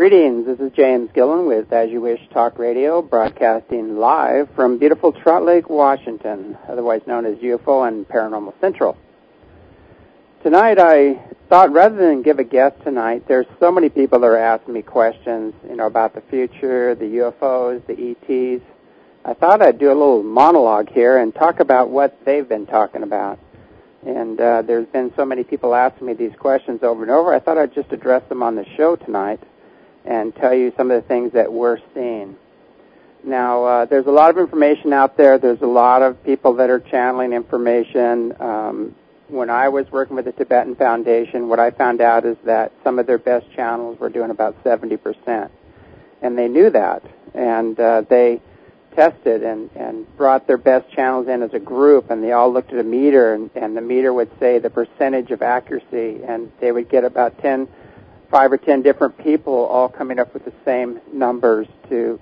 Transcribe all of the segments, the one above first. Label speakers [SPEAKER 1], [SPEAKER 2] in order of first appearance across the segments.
[SPEAKER 1] Greetings, this is James Gillen with As You Wish Talk Radio, broadcasting live from beautiful Trout Lake, Washington, otherwise known as UFO and Paranormal Central. Tonight I thought rather than give a guest tonight, there's so many people that are asking me questions, about the future, the UFOs, the ETs. I thought I'd do a little monologue here and talk about what they've been talking about. And there's been so many people asking me these questions over and over, I thought I'd just address them on the show tonight and tell you some of the things that we're seeing. Now, there's a lot of information out there. There's a lot of people that are channeling information. When I was working with the Tibetan Foundation, what I found out is that some of their best channels were doing about 70%. And they knew that. And they tested and brought their best channels in as a group, and they all looked at a meter, and the meter would say the percentage of accuracy, and they would get about 5 or 10 different people all coming up with the same numbers to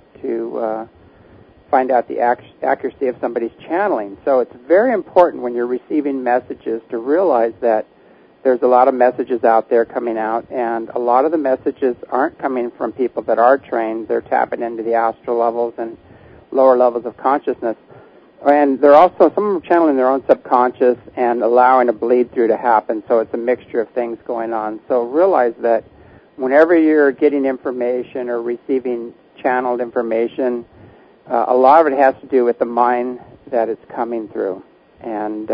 [SPEAKER 1] find out the accuracy of somebody's channeling. So it's very important when you're receiving messages to realize that there's a lot of messages out there coming out, and a lot of the messages aren't coming from people that are trained. They're tapping into the astral levels and lower levels of consciousness. And they're also, some of them channeling their own subconscious and allowing a bleed through to happen, so it's a mixture of things going on. So realize that whenever you're getting information or receiving channeled information, a lot of it has to do with the mind that it's coming through. And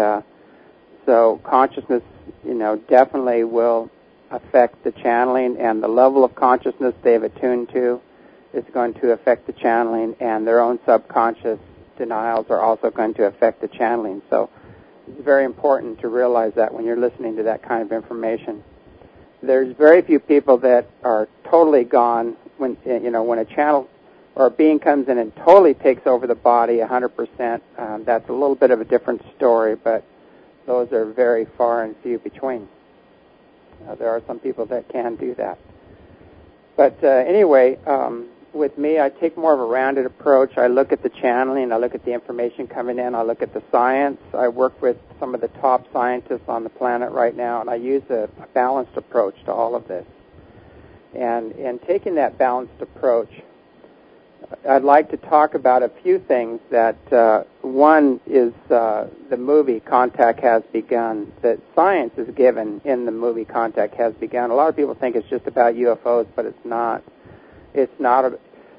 [SPEAKER 1] so consciousness, definitely will affect the channeling, and the level of consciousness they've attuned to is going to affect the channeling, and their own subconscious denials are also going to affect the channeling. So it's very important to realize that when you're listening to that kind of information. There's very few people that are totally gone when a channel or a being comes in and totally takes over the body 100%. That's a little bit of a different story, but those are very far and few between. There are some people that can do that. But anyway, with me, I take more of a rounded approach. I look at the channeling, I look at the information coming in, I look at the science. I work with some of the top scientists on the planet right now, and I use a balanced approach to all of this. And in taking that balanced approach, I'd like to talk about a few things that, one is the movie Contact Has Begun, that science is given in the movie Contact Has Begun. A lot of people think it's just about UFOs, but it's not. It's not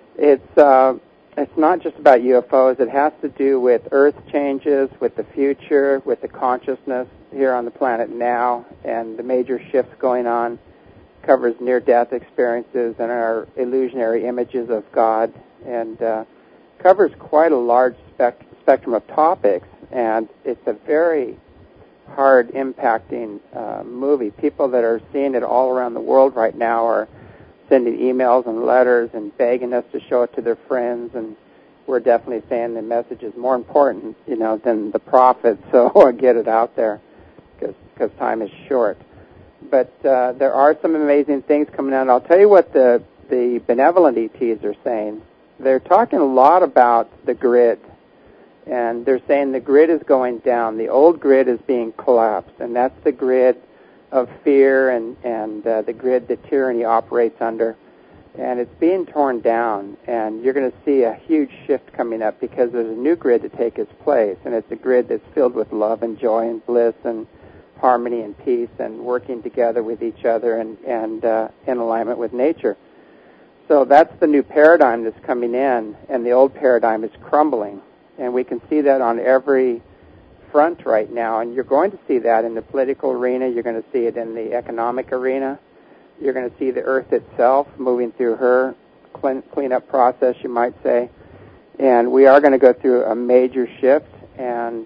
[SPEAKER 1] just about UFOs. It has to do with Earth changes, with the future, with the consciousness here on the planet now, and the major shifts going on. Covers near-death experiences and our illusionary images of God, and covers quite a large spectrum of topics. And it's a very hard impacting movie. People that are seeing it all around the world right now are sending emails and letters and begging us to show it to their friends, and we're definitely saying the message is more important, than the profit, so get it out there because time is short. But there are some amazing things coming out. I'll tell you what the benevolent ETs are saying. They're talking a lot about the grid, and they're saying the grid is going down. The old grid is being collapsed, and that's the grid of fear and the grid that tyranny operates under. And it's being torn down, and you're going to see a huge shift coming up because there's a new grid to take its place, and it's a grid that's filled with love and joy and bliss and harmony and peace and working together with each other and in alignment with nature. So that's the new paradigm that's coming in, and the old paradigm is crumbling. And we can see that on every front right now, and you're going to see that in the political arena. You're going to see it in the economic arena. You're going to see the Earth itself moving through her cleanup process, you might say. And we are going to go through a major shift, and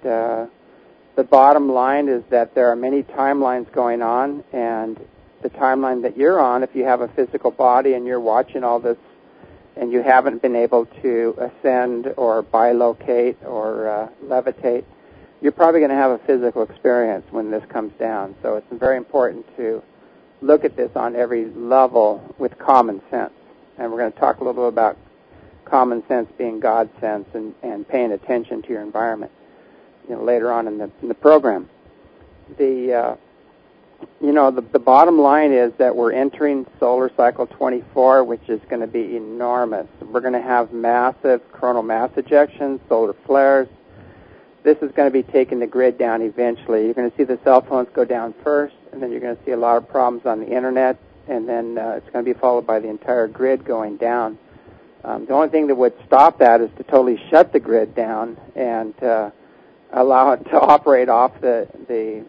[SPEAKER 1] the bottom line is that there are many timelines going on, and the timeline that you're on, if you have a physical body and you're watching all this and you haven't been able to ascend or bilocate or levitate, you're probably going to have a physical experience when this comes down. So it's very important to look at this on every level with common sense. And we're going to talk a little bit about common sense being God's sense and paying attention to your environment later on in the program. the bottom line is that we're entering solar cycle 24, which is going to be enormous. We're going to have massive coronal mass ejections, solar flares. This is going to be taking the grid down eventually. You're going to see the cell phones go down first, and then you're going to see a lot of problems on the internet, and then it's going to be followed by the entire grid going down. The only thing that would stop that is to totally shut the grid down and allow it to operate off the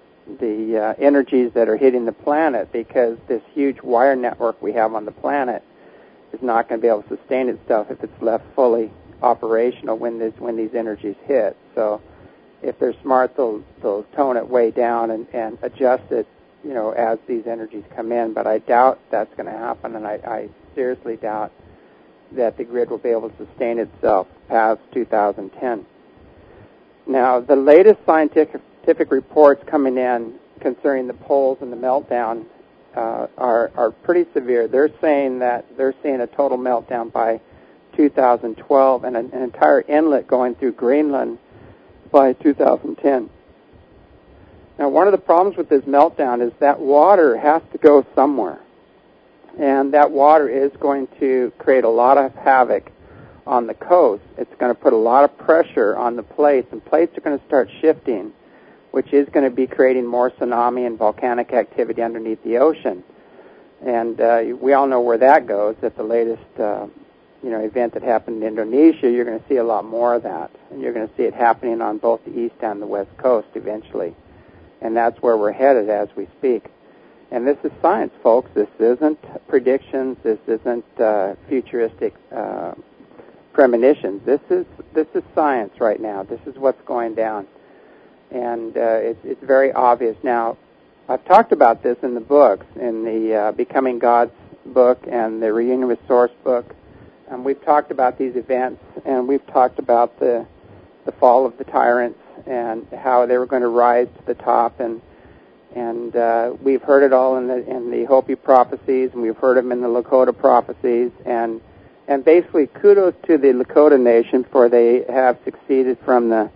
[SPEAKER 1] energies that are hitting the planet, because this huge wire network we have on the planet is not going to be able to sustain itself if it's left fully operational when these energies hit. So if they're smart, they'll tone it way down and adjust it, as these energies come in. But I doubt that's going to happen, and I seriously doubt that the grid will be able to sustain itself past 2010. Now, the latest scientific reports coming in concerning the poles and the meltdown are pretty severe. They're saying that they're seeing a total meltdown by 2012 and an entire inlet going through Greenland by 2010. Now, one of the problems with this meltdown is that water has to go somewhere, and that water is going to create a lot of havoc on the coast. It's going to put a lot of pressure on the plates, and plates are going to start shifting, which is going to be creating more tsunami and volcanic activity underneath the ocean. And we all know where that goes. At the latest event that happened in Indonesia, you're going to see a lot more of that, and you're going to see it happening on both the east and the west coast eventually. And that's where we're headed as we speak. And this is science, folks. This isn't predictions. This isn't futuristic premonitions. This is science right now. This is what's going down, and it's very obvious. Now, I've talked about this in the books, in the Becoming God's book and the Reunion with Source book. We've talked about these events, and we've talked about the fall of the tyrants and how they were going to rise to the top, and we've heard it all in the Hopi prophecies, and we've heard them in the Lakota prophecies, and basically kudos to the Lakota nation, for they have seceded from the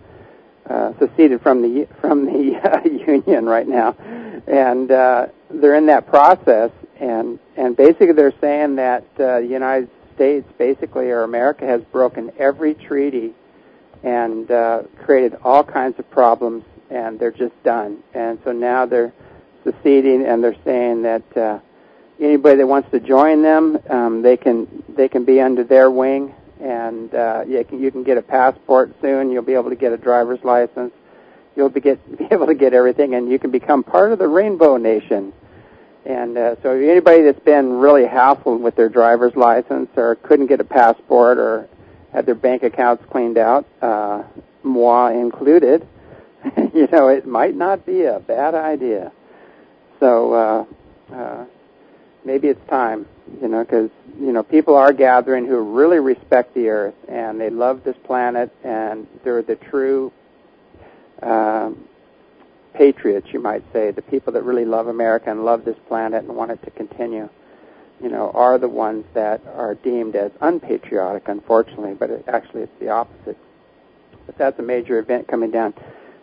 [SPEAKER 1] Union right now, and they're in that process, and basically they're saying that the United States, basically, or America, has broken every treaty and created all kinds of problems, and they're just done. And so now they're seceding, and they're saying that anybody that wants to join them, they can be under their wing, and you can get a passport soon. You'll be able to get a driver's license. You'll be able to get everything, and you can become part of the Rainbow Nation. And so anybody that's been really hassled with their driver's license, or couldn't get a passport, or had their bank accounts cleaned out, moi included, it might not be a bad idea. So maybe it's time, because, people are gathering who really respect the Earth, and they love this planet, and they're the true patriots, you might say. The people that really love America and love this planet and want it to continue, are the ones that are deemed as unpatriotic, unfortunately, but actually it's the opposite. But that's a major event coming down.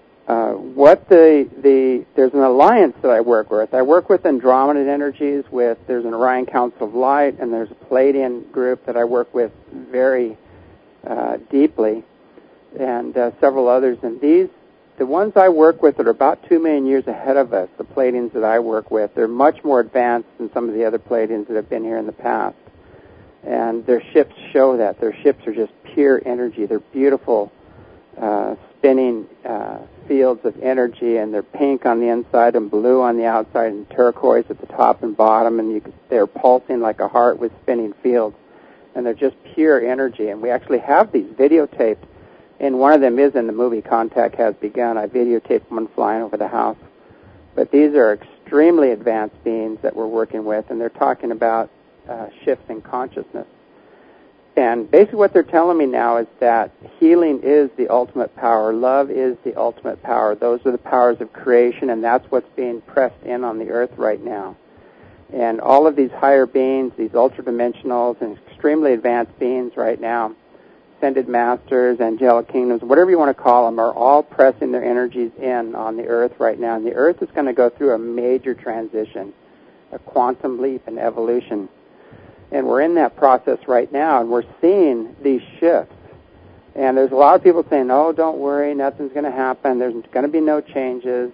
[SPEAKER 1] There's an alliance that I work with. I work with Andromedan Energies, there's an Orion Council of Light, and there's a Palladian group that I work with very deeply, and several others. And the ones I work with are about 2 million years ahead of us, the Palladians that I work with. They're much more advanced than some of the other Palladians that have been here in the past. And their ships show that. Their ships are just pure energy. They're beautiful spinning fields of energy, and they're pink on the inside and blue on the outside and turquoise at the top and bottom, and they're pulsing like a heart with spinning fields. And they're just pure energy. And we actually have these videotaped, and one of them is in the movie Contact Has Begun. I videotaped one flying over the house. But these are extremely advanced beings that we're working with, and they're talking about shifts in consciousness. And basically what they're telling me now is that healing is the ultimate power. Love is the ultimate power. Those are the powers of creation, and that's what's being pressed in on the earth right now. And all of these higher beings, these ultra-dimensionals and extremely advanced beings right now, ascended masters, angelic kingdoms, whatever you want to call them, are all pressing their energies in on the earth right now. And the earth is going to go through a major transition, a quantum leap in evolution. And we're in that process right now, and we're seeing these shifts. And there's a lot of people saying, oh, don't worry, nothing's going to happen. There's going to be no changes.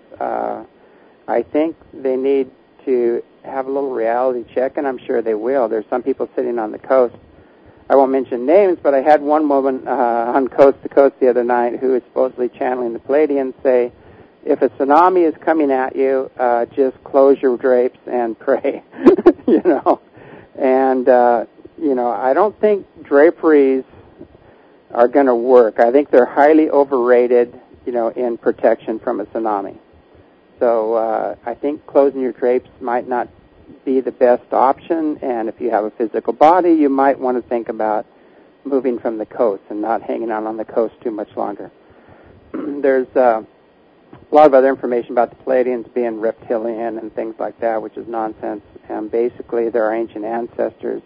[SPEAKER 1] I think they need to have a little reality check, and I'm sure they will. There's some people sitting on the coast. I won't mention names, but I had one woman on Coast to Coast the other night who is supposedly channeling the Pleiadians say, if a tsunami is coming at you, just close your drapes and pray, you know. And, you know, I don't think draperies are going to work. I think they're highly overrated, you know, in protection from a tsunami. So I think closing your drapes might not be the best option, and if you have a physical body, you might want to think about moving from the coast and not hanging out on the coast too much longer. There's a lot of other information about the Pleiadians being reptilian and things like that, which is nonsense. And basically, they're our ancient ancestors,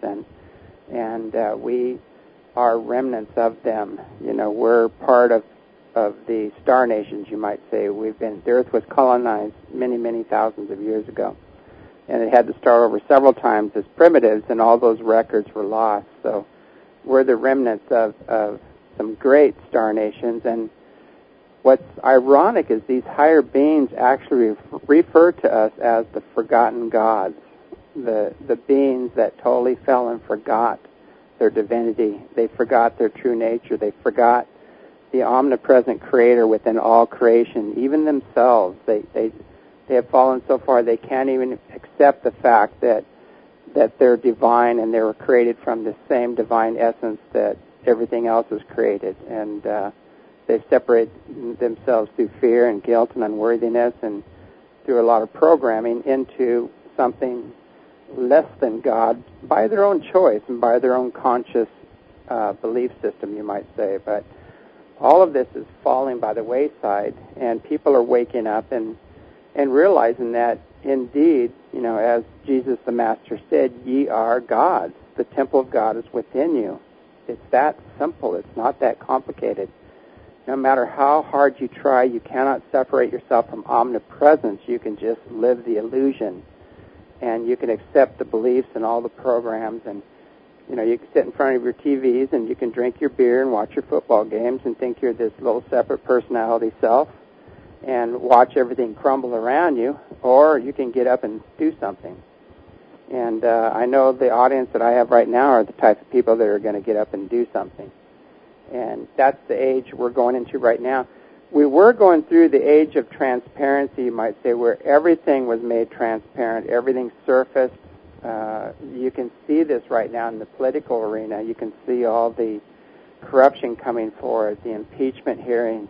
[SPEAKER 1] and we are remnants of them. You know, we're part of the star nations, you might say. The Earth was colonized many, many thousands of years ago, and it had to start over several times as primitives, and all those records were lost. So we're the remnants of some great star nations, and what's ironic is these higher beings actually refer to us as the forgotten gods, the beings that totally fell and forgot their divinity. They forgot their true nature. They forgot the omnipresent creator within all creation, even themselves. They have fallen so far they can't even accept the fact that they're divine and they were created from the same divine essence that everything else is created. And they separate themselves through fear and guilt and unworthiness and through a lot of programming into something less than God by their own choice and by their own conscious belief system, you might say. But all of this is falling by the wayside, and people are waking up and realizing that indeed, you know, as Jesus the Master said, ye are gods. The temple of God is within you. It's that simple. It's not that complicated. No matter how hard you try, you cannot separate yourself from omnipresence. You can just live the illusion, and you can accept the beliefs and all the programs, and you know, you can sit in front of your TVs and you can drink your beer and watch your football games and think you're this little separate personality self and watch everything crumble around you, or you can get up and do something. And I know the audience that I have right now are the type of people that are going to get up and do something. And that's the age we're going into right now. We were going through the age of transparency, you might say, where everything was made transparent, everything surfaced. You can see this right now in the political arena. You can see all the corruption coming forward, the impeachment hearings.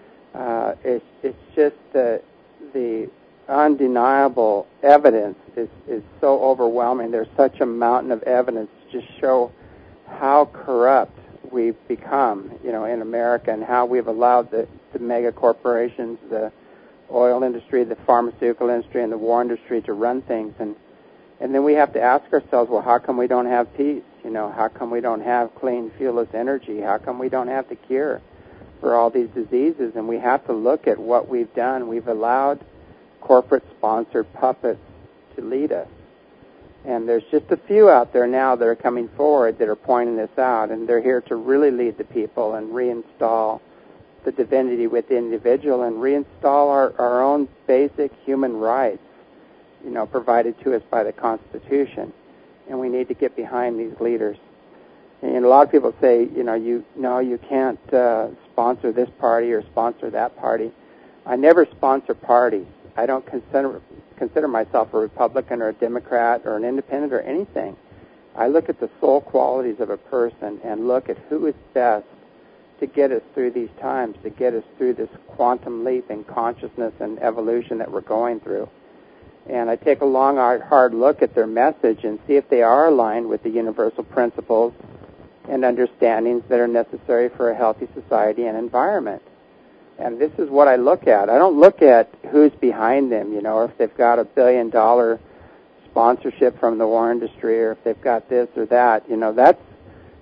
[SPEAKER 1] It's just the undeniable evidence is so overwhelming. There's such a mountain of evidence to just show how corrupt we've become, you know, in America, and how we've allowed the mega corporations, the oil industry, the pharmaceutical industry, and the war industry to run things. And then we have to ask ourselves, well, how come we don't have peace? You know, how come we don't have clean, fuelless energy? How come we don't have the cure for all these diseases? And we have to look at what we've done. We've allowed corporate-sponsored puppets to lead us. And there's just a few out there now that are coming forward that are pointing this out, and they're here to really lead the people and reinstall the divinity within the individual and reinstall our own basic human rights, you know, provided to us by the Constitution. And we need to get behind these leaders. And a lot of people say, you know, you can't sponsor this party or sponsor that party. I never sponsor parties. I don't consider myself a Republican or a Democrat or an independent or anything. I look at the soul qualities of a person and look at who is best to get us through these times, to get us through this quantum leap in consciousness and evolution that we're going through. And I take a long, hard look at their message and see if they are aligned with the universal principles and understandings that are necessary for a healthy society and environment. And this is what I look at. I don't look at who's behind them, you know, or if they've got $1 billion sponsorship from the war industry, or if they've got this or that. You know, that's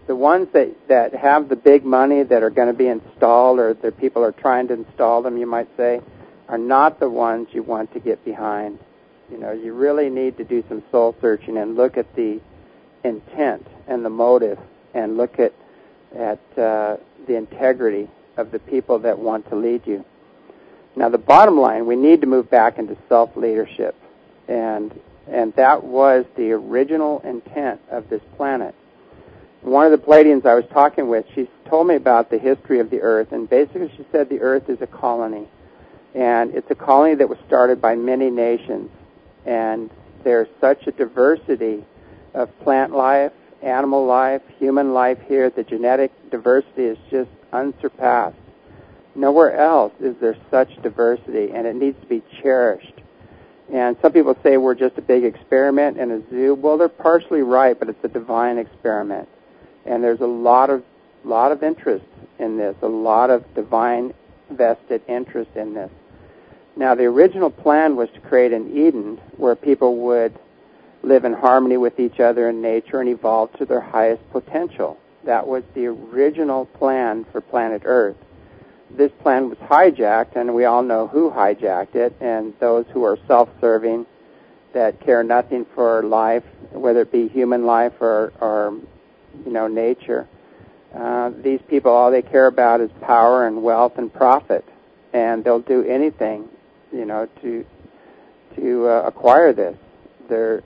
[SPEAKER 1] The ones that have the big money that are going to be installed, or the people are trying to install them, you might say, are not the ones you want to get behind. You know, you really need to do some soul searching and look at the intent and the motive, and look at the integrity of the people that want to lead you. Now, the bottom line, we need to move back into self-leadership, and that was the original intent of this planet. One of the Pleiadians I was talking with, she told me about the history of the Earth, and basically she said the Earth is a colony, and it's a colony that was started by many nations, and there's such a diversity of plant life, animal life, human life here. The genetic diversity is just unsurpassed. Nowhere else is there such diversity, and it needs to be cherished. And some people say we're just a big experiment in a zoo. Well, they're partially right, but it's a divine experiment. And there's a lot of interest in this, a lot of divine vested interest in this. Now, the original plan was to create an Eden where people would live in harmony with each other in nature and evolve to their highest potential. That was the original plan for planet Earth. This plan was hijacked, and we all know who hijacked it, and those who are self-serving, that care nothing for life, whether it be human life or nature. These people, all they care about is power and wealth and profit, and they'll do anything, to acquire this. They're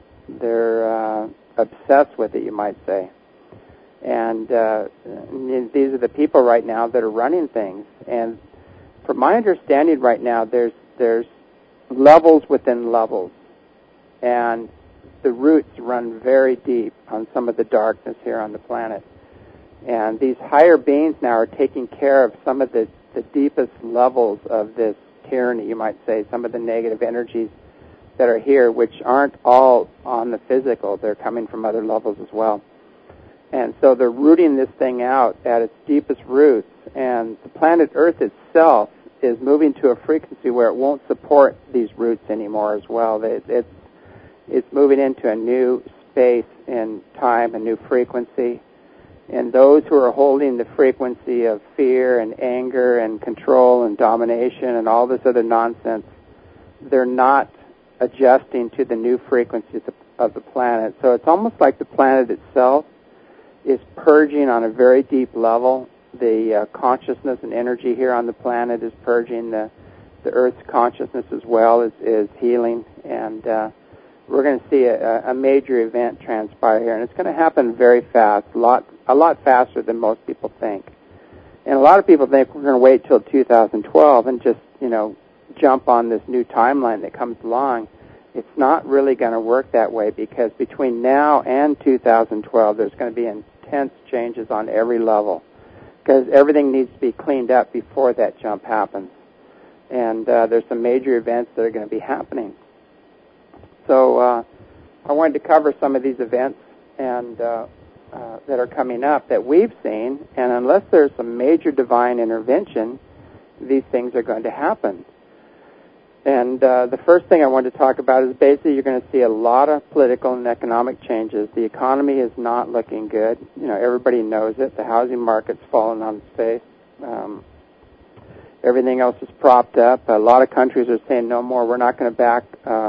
[SPEAKER 1] obsessed with it, you might say. And these are the people right now that are running things. And from my understanding right now, there's levels within levels, and the roots run very deep on some of the darkness here on the planet. And these higher beings now are taking care of some of the deepest levels of this tyranny, you might say, some of the negative energies that are here, which aren't all on the physical. They're coming from other levels as well. And so they're rooting this thing out at its deepest roots. And the planet Earth itself is moving to a frequency where it won't support these roots anymore as well. It's moving into a new space and time, a new frequency. And those who are holding the frequency of fear and anger and control and domination and all this other nonsense, they're not adjusting to the new frequencies of the planet. So it's almost like the planet itself is purging on a very deep level. The consciousness and energy here on the planet is purging. The Earth's consciousness as well is healing. And we're going to see a major event transpire here. And it's going to happen very fast, a lot faster than most people think. And a lot of people think we're going to wait till 2012 and just, jump on this new timeline that comes along. It's not really going to work that way, because between now and 2012, there's going to be intense changes on every level, because everything needs to be cleaned up before that jump happens. And there's some major events that are going to be happening. So I wanted to cover some of these events and that are coming up that we've seen, and unless there's some major divine intervention, these things are going to happen. And the first thing I want to talk about is basically you're going to see a lot of political and economic changes. The economy is not looking good. Everybody knows it. The housing market's fallen on its face. Everything else is propped up. A lot of countries are saying no more. We're not going to back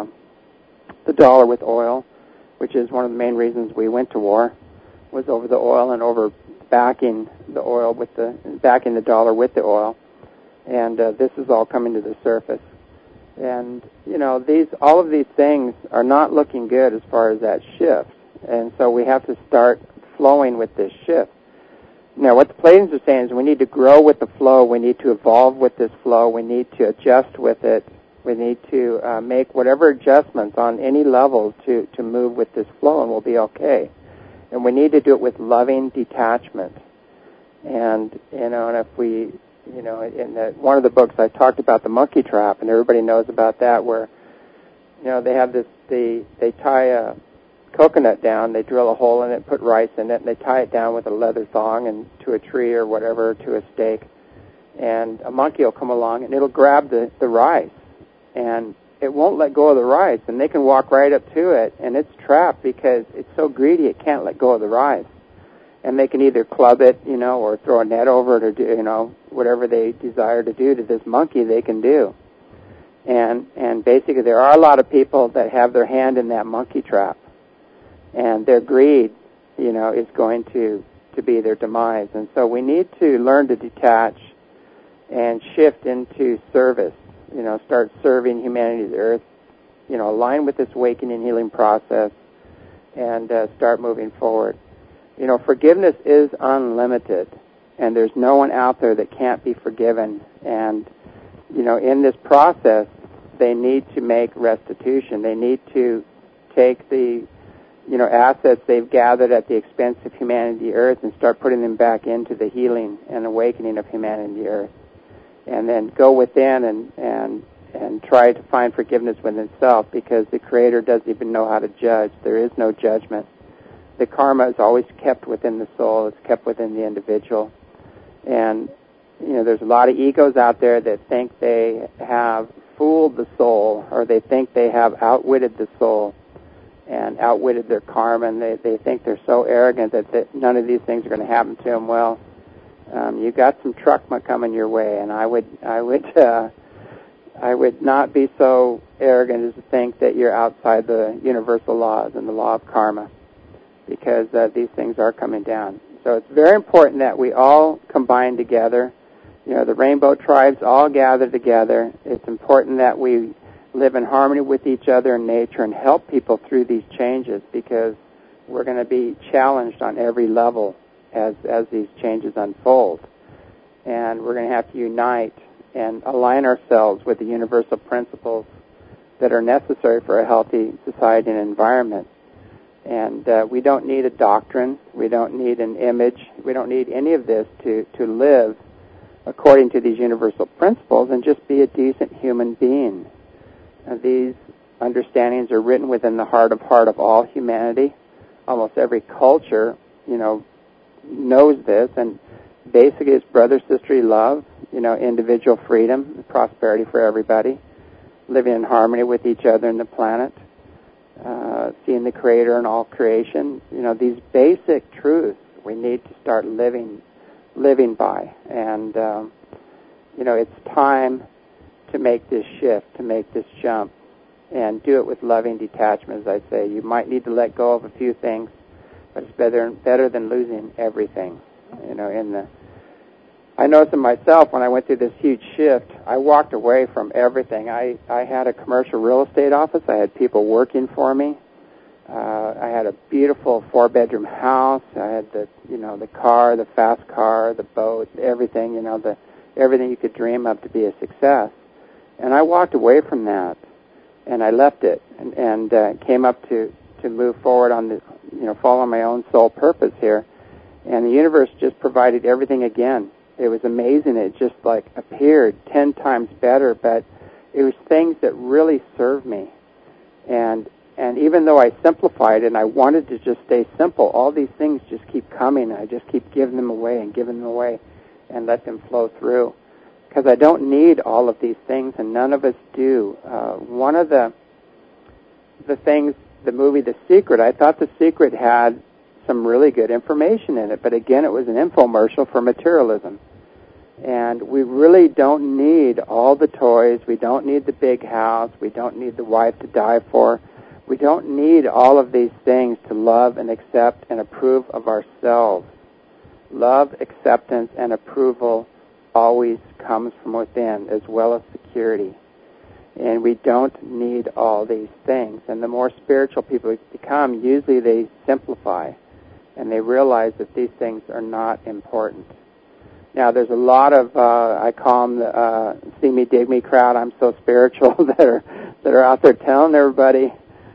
[SPEAKER 1] the dollar with oil, which is one of the main reasons we went to war, was over the oil and over backing the oil with backing the dollar with the oil. And this is all coming to the surface. And, all of these things are not looking good as far as that shift. And so we have to start flowing with this shift. Now, what the Pleiadians are saying is we need to grow with the flow. We need to evolve with this flow. We need to adjust with it. We need to make whatever adjustments on any level to move with this flow, and we'll be okay. And we need to do it with loving detachment. And, and if we... in one of the books I talked about the monkey trap, and everybody knows about that, where, they have this, they tie a coconut down, they drill a hole in it, put rice in it, and they tie it down with a leather thong and to a tree or whatever, to a stake, and a monkey will come along and it'll grab the rice, and it won't let go of the rice, and they can walk right up to it, and it's trapped because it's so greedy it can't let go of the rice. and they can either club it, or throw a net over it, or do, whatever they desire to do to this monkey, they can do. And basically, there are a lot of people that have their hand in that monkey trap, and their greed, is going to be their demise. And so we need to learn to detach and shift into service. Start serving humanity's earth. Align with this awakening healing process, and start moving forward. Forgiveness is unlimited, and there's no one out there that can't be forgiven. And in this process, they need to make restitution. They need to take the, assets they've gathered at the expense of humanity earth and start putting them back into the healing and awakening of humanity earth. And then go within and try to find forgiveness within itself, because the Creator doesn't even know how to judge. There is no judgment. The karma is always kept within the soul. It's kept within the individual. And there's a lot of egos out there that think they have fooled the soul, or they think they have outwitted the soul and outwitted their karma, and they think they're so arrogant that none of these things are going to happen to them. Well, you got some truck coming your way, and I would not be so arrogant as to think that you're outside the universal laws and the law of karma, because these things are coming down. So it's very important that we all combine together. The rainbow tribes all gather together. It's important that we live in harmony with each other and nature and help people through these changes, because we're going to be challenged on every level as these changes unfold. And we're going to have to unite and align ourselves with the universal principles that are necessary for a healthy society and environment. And we don't need a doctrine. We don't need an image. We don't need any of this to live according to these universal principles and just be a decent human being. These understandings are written within the heart of all humanity. Almost every culture, knows this, and basically it's brother-sisterly love, individual freedom, prosperity for everybody, living in harmony with each other and the planet, seeing the Creator in all creation. These basic truths we need to start living by. And, it's time to make this shift, to make this jump, and do it with loving detachment, as I say. You might need to let go of a few things, but it's better than losing everything. I noticed in myself when I went through this huge shift, I walked away from everything. I had a commercial real estate office. I had people working for me. I had a beautiful 4-bedroom house. I had the car, the fast car, the boat, everything, everything you could dream of to be a success. And I walked away from that, and I left it, and came up to move forward on the, follow my own soul purpose here. And the universe just provided everything again. It was amazing. It just appeared 10 times better, but it was things that really served me. And even though I simplified it and I wanted to just stay simple, all these things just keep coming. I just keep giving them away and let them flow through. Because I don't need all of these things, and none of us do. One of the things, the movie The Secret, I thought The Secret had some really good information in it, but again, it was an infomercial for materialism. And we really don't need all the toys. We don't need the big house. We don't need the wife to die for. We don't need all of these things to love and accept and approve of ourselves. Love, acceptance, and approval always comes from within, as well as security. And we don't need all these things. And the more spiritual people become, usually they simplify, and they realize that these things are not important. Now, there's a lot of, I call them the see me, dig me crowd, I'm so spiritual, that are out there telling everybody,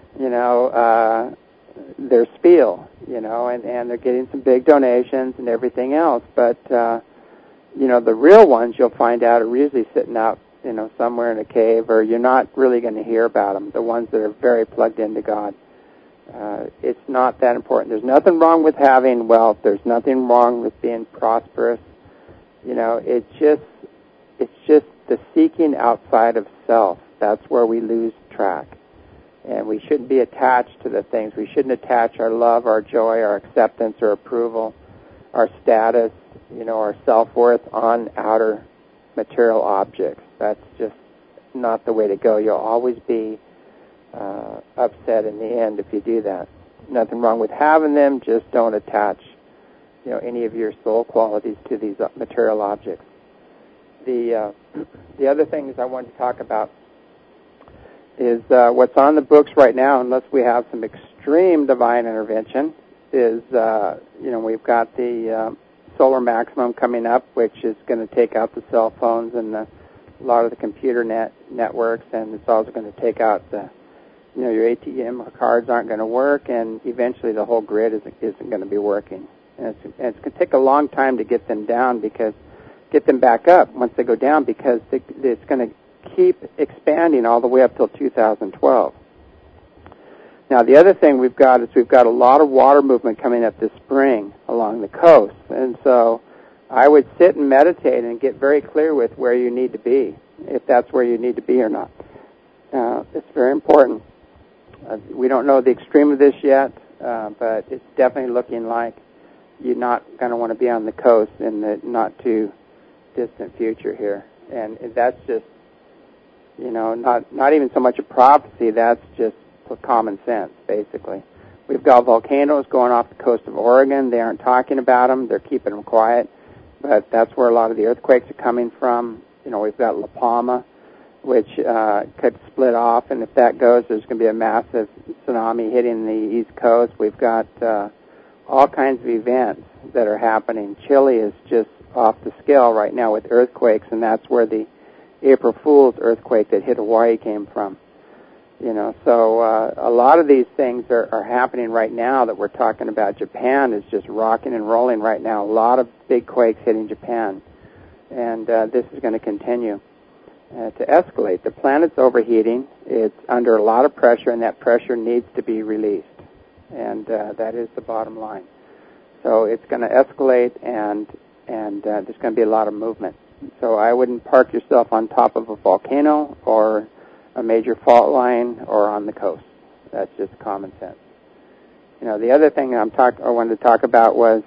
[SPEAKER 1] their spiel, and they're getting some big donations and everything else. But, the real ones you'll find out are usually sitting out, somewhere in a cave, or you're not really going to hear about them, the ones that are very plugged into God. It's not that important. There's nothing wrong with having wealth. There's nothing wrong with being prosperous. It's just the seeking outside of self. That's where we lose track. And we shouldn't be attached to the things. We shouldn't attach our love, our joy, our acceptance, or approval our status, our self-worth on outer material objects. That's just not the way to go. You'll always be upset in the end if you do that. Nothing wrong with having them, just don't attach any of your soul qualities to these material objects. The other things I wanted to talk about is what's on the books right now, unless we have some extreme divine intervention, is, we've got the solar maximum coming up, which is going to take out the cell phones and a lot of the computer networks, and it's also going to take out your ATM cards aren't going to work, and eventually the whole grid isn't going to be working. And it's going to take a long time to get them back up once they go down, because it's going to keep expanding all the way up till 2012. Now, the other thing we've got a lot of water movement coming up this spring along the coast, and so I would sit and meditate and get very clear with where you need to be, if that's where you need to be or not. It's very important. We don't know the extreme of this yet, but it's definitely looking like you're not going to want to be on the coast in the not too distant future here. And that's just, not even so much a prophecy, that's just common sense, basically. We've got volcanoes going off the coast of Oregon. They aren't talking about them. They're keeping them quiet. But that's where a lot of the earthquakes are coming from. We've got La Palma, which could split off, and if that goes, there's going to be a massive tsunami hitting the East Coast. We've got all kinds of events that are happening. Chile is just off the scale right now with earthquakes, and that's where the April Fool's earthquake that hit Hawaii came from. So a lot of these things are happening right now that we're talking about. Japan is just rocking and rolling right now. A lot of big quakes hitting Japan, and this is going to continue to escalate. The planet's overheating. It's under a lot of pressure, and that pressure needs to be released, and that is the bottom line. So it's going to escalate, and there's going to be a lot of movement. So I wouldn't park yourself on top of a volcano or a major fault line or on the coast. That's just common sense. The other thing I wanted to talk about was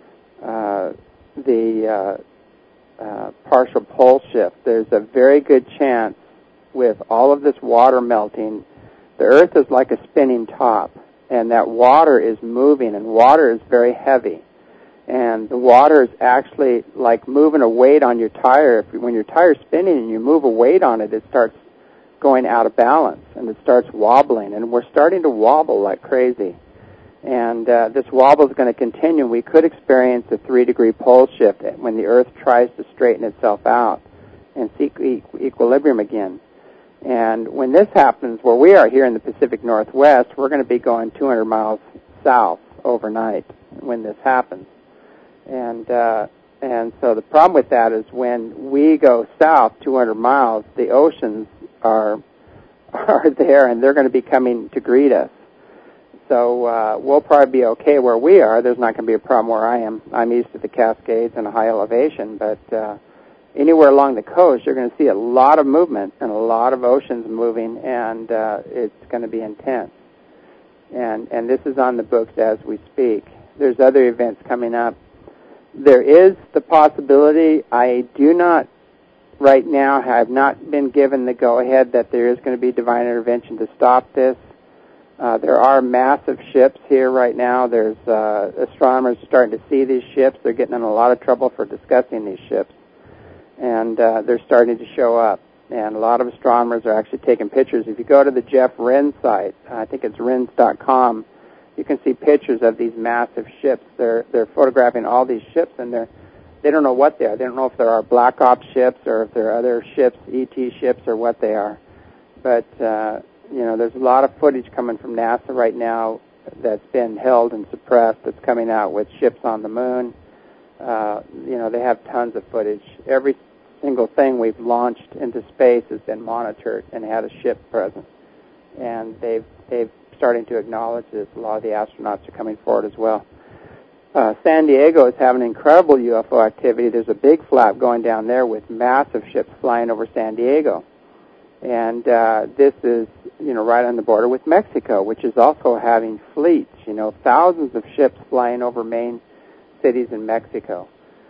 [SPEAKER 1] the partial pole shift. There's a very good chance with all of this water melting, the Earth is like a spinning top, and that water is moving, and water is very heavy. And the water is actually like moving a weight on your tire. When your tire's spinning and you move a weight on it, it starts going out of balance, and it starts wobbling. And we're starting to wobble like crazy. And this wobble is going to continue. We could experience a 3-degree pole shift when the Earth tries to straighten itself out and seek equilibrium again. And when this happens, where we are here in the Pacific Northwest, we're going to be going 200 miles south overnight when this happens. And so the problem with that is when we go south 200 miles, the oceans are there, and they're going to be coming to greet us. So we'll probably be okay where we are. There's not going to be a problem where I am. I'm east of the Cascades and a high elevation, but anywhere along the coast, you're going to see a lot of movement and a lot of oceans moving, and it's going to be intense. And this is on the books as we speak. There's other events coming up. There is the possibility, I do not right now have not been given the go-ahead that there is going to be divine intervention to stop this. There are massive ships here right now. There's astronomers starting to see these ships. They're getting in a lot of trouble for discussing these ships. And they're starting to show up. And a lot of astronomers are actually taking pictures. If you go to the Jeff Renz site, I think it's renz.com, you can see pictures of these massive ships. They're photographing all these ships, and they don't know what they are. They don't know if there are Black Ops ships or if there are other ships, ET ships, or what they are. But there's a lot of footage coming from NASA right now that's been held and suppressed that's coming out with ships on the moon. They have tons of footage. Every single thing we've launched into space has been monitored and had a ship present. And they've starting to acknowledge this. A lot of the astronauts are coming forward as well. San Diego is having incredible UFO activity. There's a big flap going down there with massive ships flying over San Diego. And this is, right on the border with Mexico, which is also having fleets, thousands of ships flying over main cities in Mexico.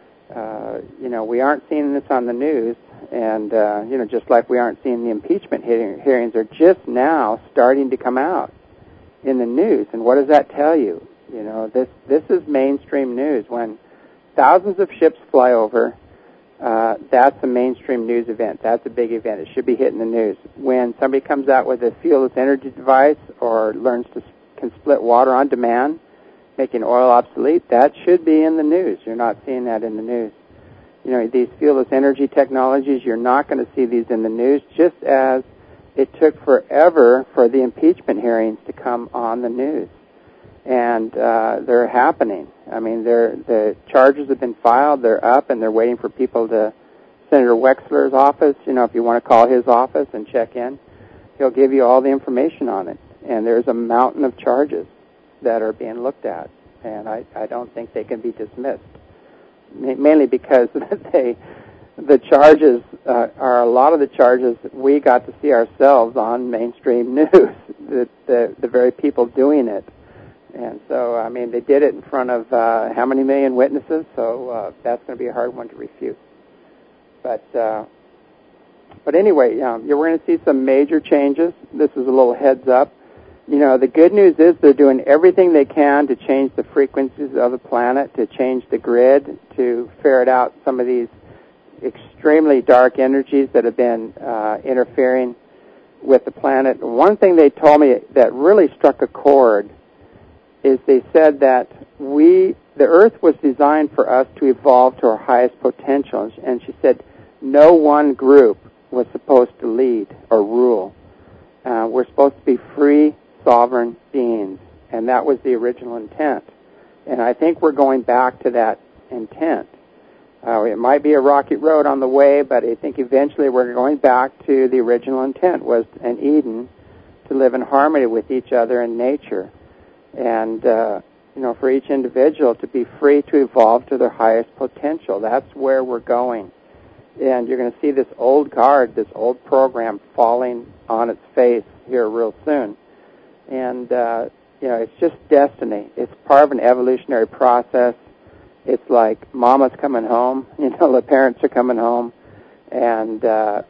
[SPEAKER 1] We aren't seeing this on the news, and just like we aren't seeing the impeachment hearings are just now starting to come out in the news. And what does that tell you? This is mainstream news. When thousands of ships fly over, that's a mainstream news event. That's a big event. It should be hitting the news. When somebody comes out with a fuelless energy device or can split water on demand, making oil obsolete, that should be in the news. You're not seeing that in the news. These fuelless energy technologies, you're not going to see these in the news, just as it took forever for the impeachment hearings to come on the news. And they're happening. I mean, the charges have been filed, they're up, and they're waiting for people to, Senator Wexler's office, if you want to call his office and check in, he'll give you all the information on it. And there's a mountain of charges that are being looked at, and I don't think they can be dismissed, mainly because the charges are a lot of the charges that we got to see ourselves on mainstream news, the very people doing it. And so, I mean, they did it in front of how many million witnesses, so that's going to be a hard one to refute. But anyway, we're going to see some major changes. This is a little heads up. The good news is they're doing everything they can to change the frequencies of the planet, to change the grid, to ferret out some of these extremely dark energies that have been interfering with the planet. One thing they told me that really struck a chord is they said that the Earth was designed for us to evolve to our highest potential. And she said no one group was supposed to lead or rule. We're supposed to be free, sovereign beings, and that was the original intent. And I think we're going back to that intent. It might be a rocky road on the way, but I think eventually we're going back to the original intent, was an Eden, to live in harmony with each other and nature. And, for each individual to be free to evolve to their highest potential. That's where we're going. And you're going to see this old guard, this old program falling on its face here real soon. And, it's just destiny. It's part of an evolutionary process. It's like mama's coming home, the parents are coming home, and,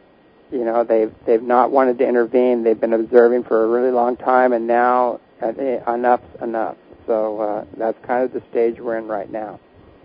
[SPEAKER 1] they've not wanted to intervene. They've been observing for a really long time, and now enough's enough. So that's kind of the stage we're in right now.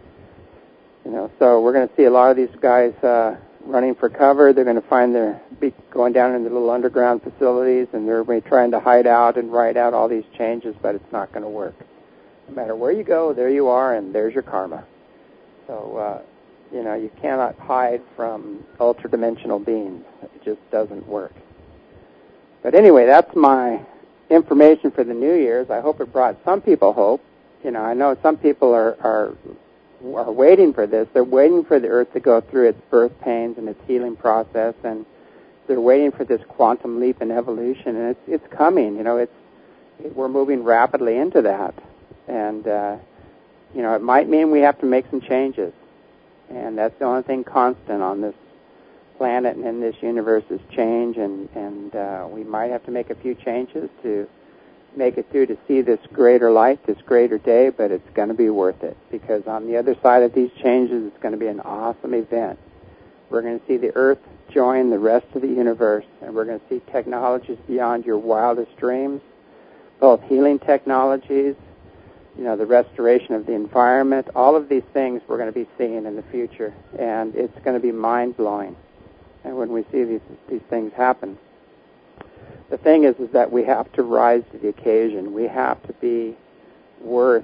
[SPEAKER 1] So we're going to see a lot of these guys running for cover. They're going to be going down into little underground facilities, and they're going to be trying to hide out and write out all these changes, but it's not going to work. No matter where you go, there you are, and there's your karma. So, you cannot hide from ultra-dimensional beings. It just doesn't work. But anyway, that's my information for the New Year's. I hope it brought some people hope. I know some people are waiting for this. They're waiting for the Earth to go through its birth pains and its healing process, and they're waiting for this quantum leap in evolution, and it's coming. We're moving rapidly into that, and it might mean we have to make some changes, and that's the only thing constant on this planet and in this universe is change, and we might have to make a few changes to make it through to see this greater light, this greater day, but it's going to be worth it, because on the other side of these changes, it's going to be an awesome event. We're going to see the Earth join the rest of the universe, and we're going to see technologies beyond your wildest dreams, both healing technologies, the restoration of the environment, all of these things we're going to be seeing in the future, and it's going to be mind-blowing. And when we see these things happen, the thing is that we have to rise to the occasion. We have to be worth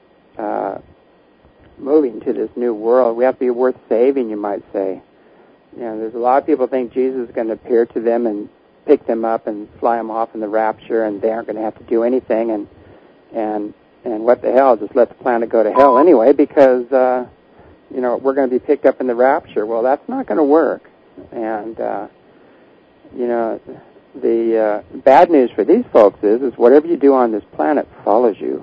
[SPEAKER 1] moving to this new world. We have to be worth saving, you might say. There's a lot of people think Jesus is going to appear to them and pick them up and fly them off in the rapture, and they aren't going to have to do anything. And what the hell? Just let the planet go to hell anyway, because we're going to be picked up in the rapture. Well, that's not going to work. And the bad news for these folks is whatever you do on this planet follows you.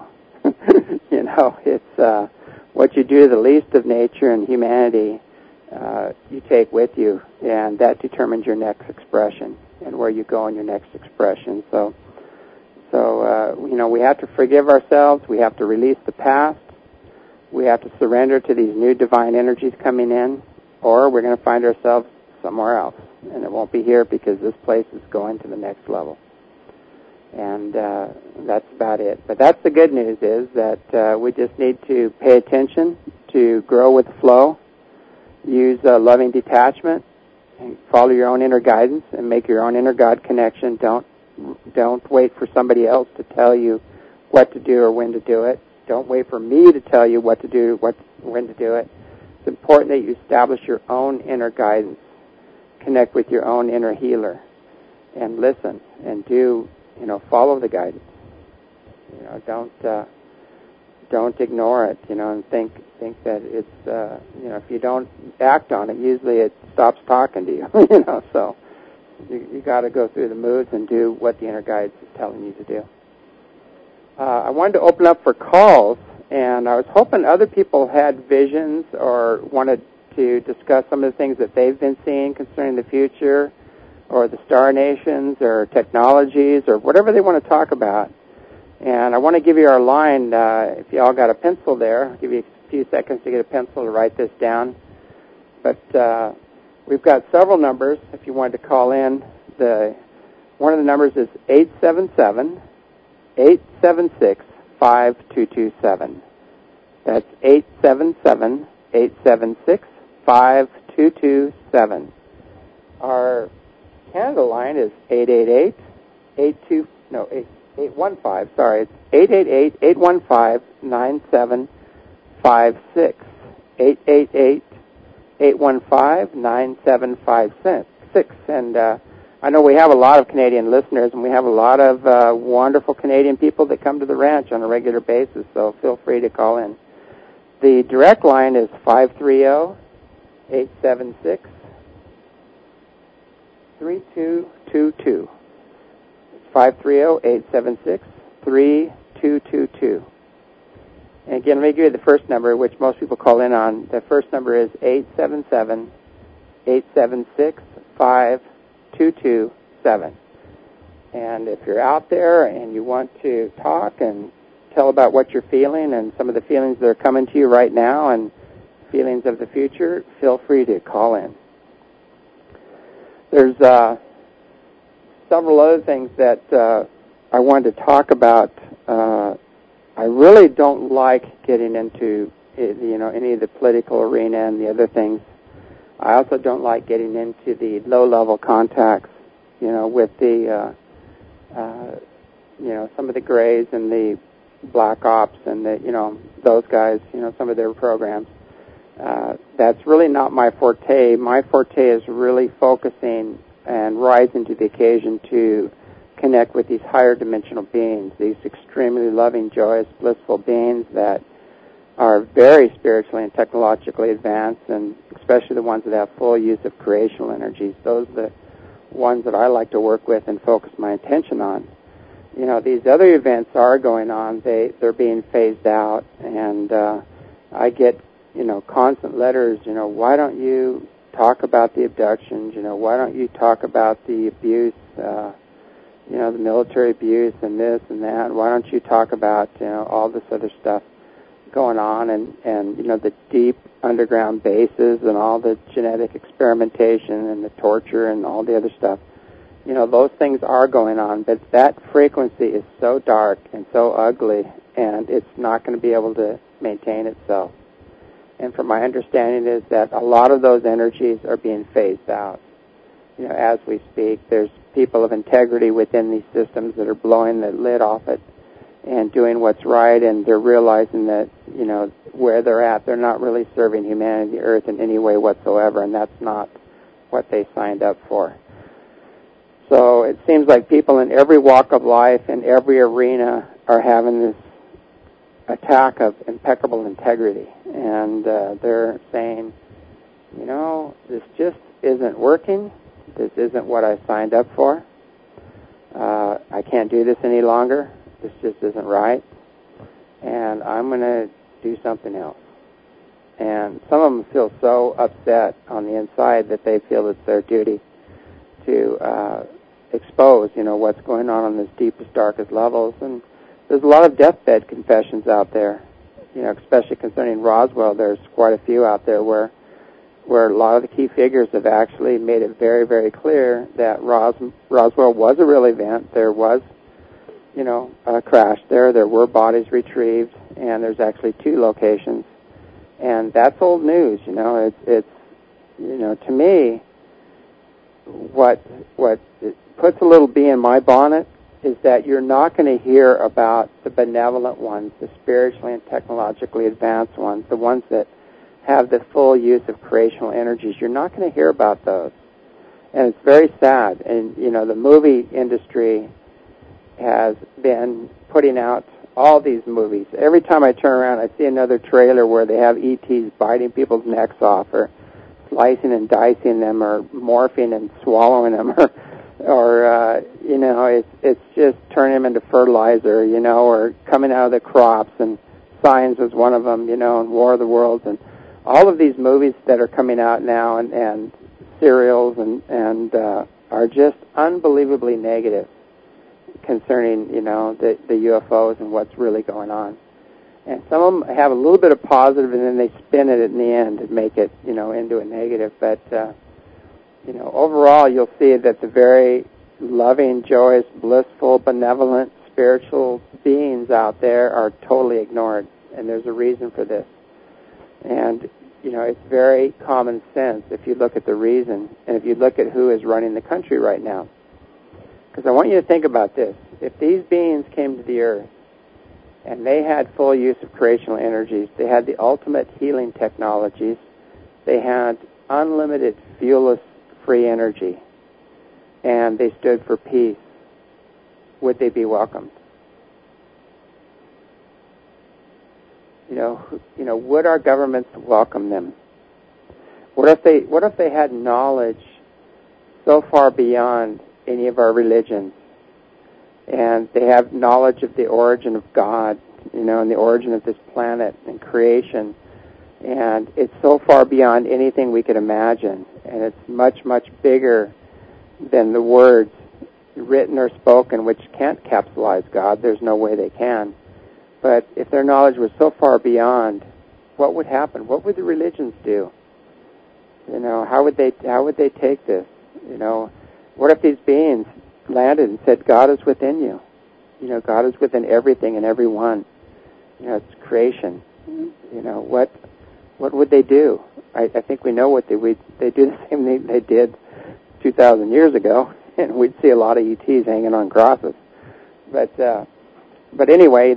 [SPEAKER 1] It's what you do to the least of nature and humanity, you take with you, and that determines your next expression and where you go in your next expression. So we have to forgive ourselves. We have to release the past. we have to surrender to these new divine energies coming in, or we're going to find ourselves somewhere else. And it won't be here because this place is going to the next level. And that's about it. But that's the good news, is that we just need to pay attention to grow with the flow, use loving detachment, and follow your own inner guidance and make your own inner God connection. Don't wait for somebody else to tell you what to do or when to do it. Don't wait for me to tell you what to do, when to do it. It's important that you establish your own inner guidance, connect with your own inner healer, and listen and do, follow the guidance. Don't ignore it, and think that it's, if you don't act on it, usually it stops talking to you, so you got to go through the moods and do what the inner guidance is telling you to do. I wanted to open up for calls, and I was hoping other people had visions or wanted to discuss some of the things that they've been seeing concerning the future or the star nations or technologies or whatever they want to talk about. And I want to give you our line. If you all got a pencil there, I'll give you a few seconds to get a pencil to write this down. But we've got several numbers if you wanted to call in. One of the numbers is 877-876-5227. That's 877-876-5227. Our Canada line is 815. Sorry, it's 888-815-9756. 888-815-9756. And I know we have a lot of Canadian listeners, and we have a lot of wonderful Canadian people that come to the ranch on a regular basis, so feel free to call in. The direct line is 530-876-3222. 530-876-3222. And again, let me give you the first number, which most people call in on. The first number is 877-876-5227. And if you're out there and you want to talk and tell about what you're feeling and some of the feelings that are coming to you right now and feelings of the future, feel free to call in. There's several other things that I wanted to talk about. I really don't like getting into any of the political arena and the other things. I also don't like getting into the low-level contacts, with the some of the Greys and the Black Ops and the those guys, some of their programs. That's really not my forte. My forte is really focusing and rising to the occasion to connect with these higher dimensional beings, these extremely loving, joyous, blissful beings that are very spiritually and technologically advanced, and especially the ones that have full use of creational energies. Those are the ones that I like to work with and focus my attention on. These other events are going on. They're being phased out, and I get, constant letters, why don't you talk about the abductions, why don't you talk about the abuse, the military abuse and this and that, why don't you talk about, all this other stuff going on and the deep underground bases and all the genetic experimentation and the torture and all the other stuff. Those things are going on, but that frequency is so dark and so ugly, and it's not going to be able to maintain itself. And from my understanding is that a lot of those energies are being phased out. As we speak, there's people of integrity within these systems that are blowing the lid off it and doing what's right, and they're realizing that, where they're at, they're not really serving humanity, the earth, in any way whatsoever, and that's not what they signed up for. So it seems like people in every walk of life, in every arena, are having this attack of impeccable integrity, and they're saying, this just isn't working. This isn't what I signed up for. I can't do this any longer. This just isn't right. And I'm going to do something else. And some of them feel so upset on the inside that they feel it's their duty to expose, what's going on this deepest, darkest levels. And there's a lot of deathbed confessions out there. especially concerning Roswell, there's quite a few out there where a lot of the key figures have actually made it very, very clear that Roswell was a real event. There was, a crash there. There were bodies retrieved, and there's actually 2 locations. And that's old news, It's to me, what it puts a little bee in my bonnet is that you're not going to hear about the benevolent ones, the spiritually and technologically advanced ones, the ones that have the full use of creational energies. You're not going to hear about those. And it's very sad. And, the movie industry has been putting out all these movies. Every time I turn around, I see another trailer where they have ETs biting people's necks off, or slicing and dicing them, or morphing and swallowing them, or it's just turning them into fertilizer, or coming out of the crops. And Signs was one of them, and War of the Worlds, and all of these movies that are coming out now, and serials, and are just unbelievably negative concerning, the UFOs and what's really going on. And some of them have a little bit of positive, and then they spin it in the end and make it, into a negative. But, overall, you'll see that the very loving, joyous, blissful, benevolent, spiritual beings out there are totally ignored. And there's a reason for this. And, it's very common sense if you look at the reason, and if you look at who is running the country right now. Because I want you to think about this. If these beings came to the earth, and they had full use of creational energies, they had the ultimate healing technologies, they had unlimited fuelless free energy, and they stood for peace, would they be welcomed? Would our governments welcome them? What if they had knowledge so far beyond any of our religions, and they have knowledge of the origin of God, and the origin of this planet and creation, and it's so far beyond anything we could imagine, and it's much, much bigger than the words written or spoken, which can't capsulize God. There's no way they can. But if their knowledge was so far beyond, what would happen? What would the religions do? How would they take this? What if these beings landed and said, God is within you? God is within everything and everyone. It's creation. What would they do? I think we know what they do the same thing they did 2,000 years ago, and we'd see a lot of ETs hanging on crosses. But anyway,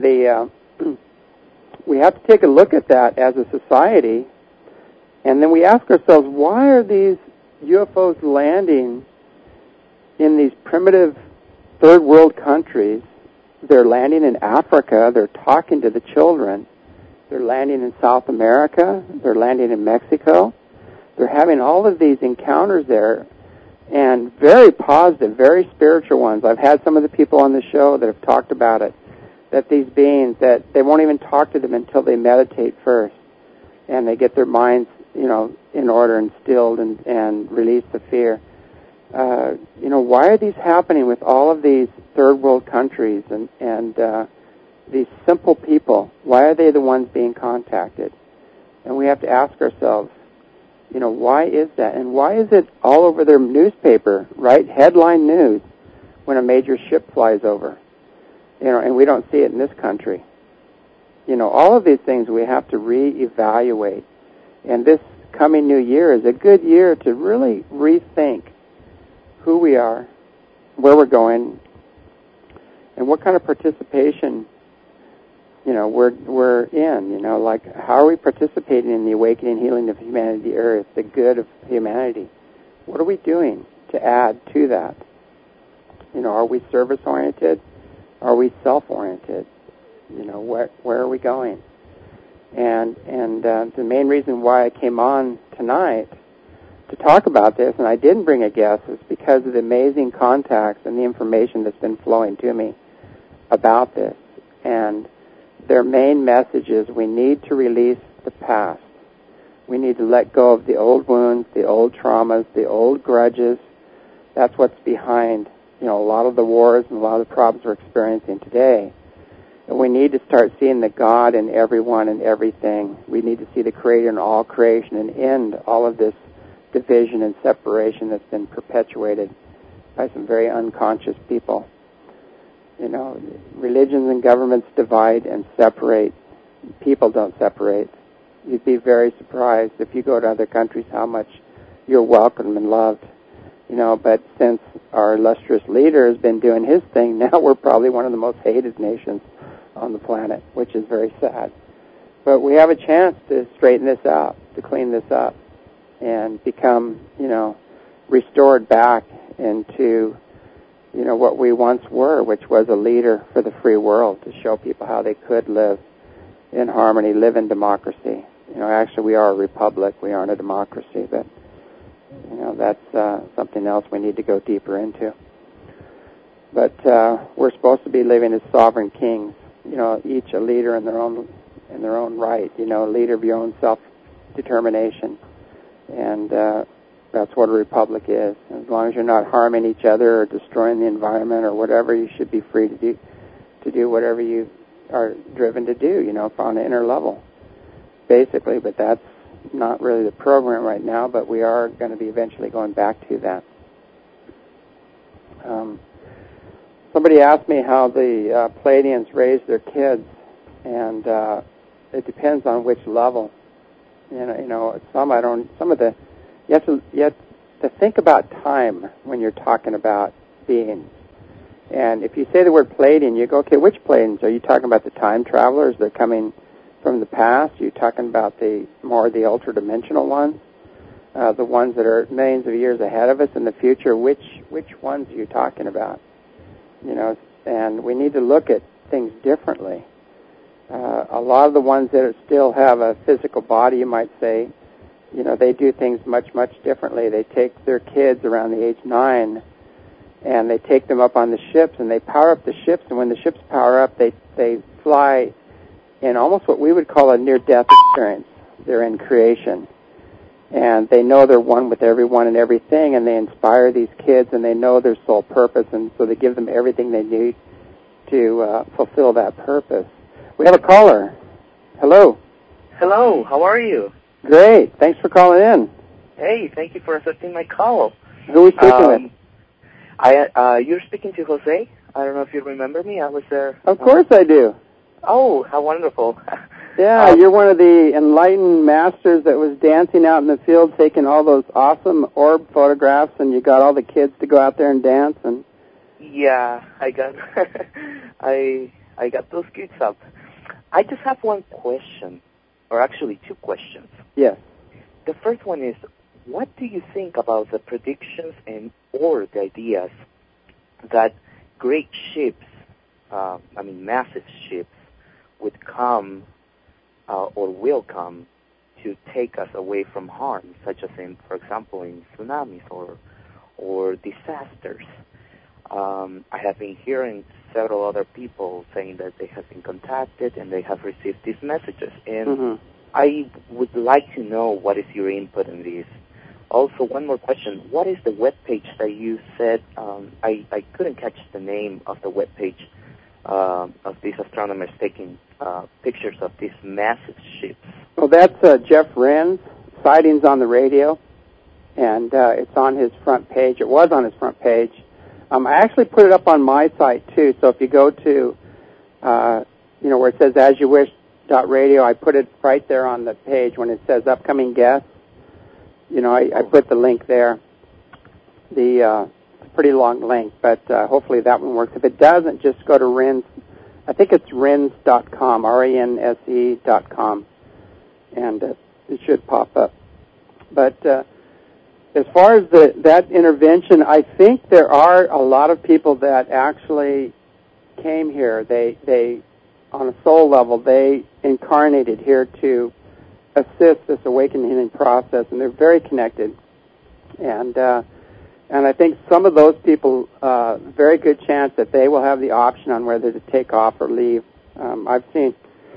[SPEAKER 1] we have to take a look at that as a society, and then we ask ourselves, why are these UFOs landing in these primitive third world countries? They're landing in Africa. They're talking to the children. They're landing in South America. They're landing in Mexico. They're having all of these encounters there, and very positive, very spiritual ones. I've had some of the people on the show that have talked about it, that these beings, that they won't even talk to them until they meditate first, and they get their minds, in order and stilled, and release the fear. Why are these happening with all of these third world countries and these simple people? Why are they the ones being contacted? And we have to ask ourselves, why is that? And why is it all over their newspaper, right? Headline news when a major ship flies over, and we don't see it in this country. All of these things we have to reevaluate. And this coming new year is a good year to really rethink who we are, where we're going, and what kind of participation, we're in. How are we participating in the awakening, healing of humanity, earth, the good of humanity? What are we doing to add to that? Are we service-oriented? Are we self-oriented? Where are we going? And the main reason why I came on tonight to talk about this, and I didn't bring a guest, is because of the amazing contacts and the information that's been flowing to me about this. And their main message is we need to release the past. We need to let go of the old wounds, the old traumas, the old grudges. That's what's behind, a lot of the wars and a lot of the problems we're experiencing today. And we need to start seeing the God in everyone and everything. We need to see the Creator in all creation and end all of this division and separation that's been perpetuated by some very unconscious people. You know, religions and governments divide and separate. People don't separate. You'd be very surprised if you go to other countries how much you're welcome and loved. You know, but since our illustrious leader has been doing his thing, now we're probably one of the most hated nations on the planet, which is very sad. But we have a chance to straighten this out, to clean this up, and become, you know, restored back into, you know, what we once were, which was a leader for the free world, to show people how they could live in harmony, live in democracy. You know, actually we are a republic, we aren't a democracy, but, you know, that's something else we need to go deeper into. But we're supposed to be living as sovereign kings, you know, each a leader in their own right, you know, a leader of your own self-determination. And that's what a republic is. As long as you're not harming each other or destroying the environment or whatever, you should be free to do whatever you are driven to do, you know, on an inner level, basically. But that's not really the program right now, but we are going to be eventually going back to that. Somebody asked me how the Pleiadians raise their kids, and it depends on which level. You know, you have to think about time when you're talking about beings. And if you say the word Pleiadian, you go, okay, which Pleiadians? Are you talking about the time travelers that are coming from the past? Are you talking about the ultra-dimensional ones? The ones that are millions of years ahead of us in the future? Which ones are you talking about? You know, and we need to look at things differently. A lot of the ones that still have a physical body, you might say, you know, they do things much, much differently. They take their kids around the age 9 and they take them up on the ships and they power up the ships, and when the ships power up, they fly in almost what we would call a near-death experience. They're in creation. And they know they're one with everyone and everything, and they inspire these kids, and they know their sole purpose, and so they give them everything they need to fulfill that purpose. We have a caller. Hello.
[SPEAKER 2] Hello, how are you?
[SPEAKER 1] Great. Thanks for calling in.
[SPEAKER 2] Hey, thank you for accepting my call.
[SPEAKER 1] Who are we speaking with?
[SPEAKER 2] You're speaking to Jose. I don't know if you remember me. I was there.
[SPEAKER 1] Of course I do.
[SPEAKER 2] Oh, how wonderful.
[SPEAKER 1] Yeah, you're one of the enlightened masters that was dancing out in the field taking all those awesome orb photographs, and you got all the kids to go out there and dance. And
[SPEAKER 2] yeah, I got I got those kids up. I just have one question, or actually two questions.
[SPEAKER 1] Yes.
[SPEAKER 2] The first one is, what do you think about the predictions or the ideas that great ships, massive ships, would come or will come to take us away from harm, such as for example, in tsunamis or disasters? I have been hearing several other people saying that they have been contacted and they have received these messages. And I would like to know what is your input on this. Also, one more question. What is the webpage that you said? I couldn't catch the name of the webpage of these astronomers taking pictures of these massive ships.
[SPEAKER 1] Well, that's Jeff Wren's Sightings on the Radio, and it's on his front page. It was on his front page. I actually put it up on my site, too, so if you go to, where it says asyouwish.radio, I put it right there on the page when it says upcoming guests. You know, I put the link there. It's a pretty long link, but hopefully that one works. If it doesn't, just go to Wren's. I think it's Wren's.com, RENSE.com, and it should pop up. But as far as that intervention, I think there are a lot of people that actually came here. They on a soul level, they incarnated here to assist this awakening process, and they're very connected. And I think some of those people, very good chance that they will have the option on whether to take off or leave. I've seen,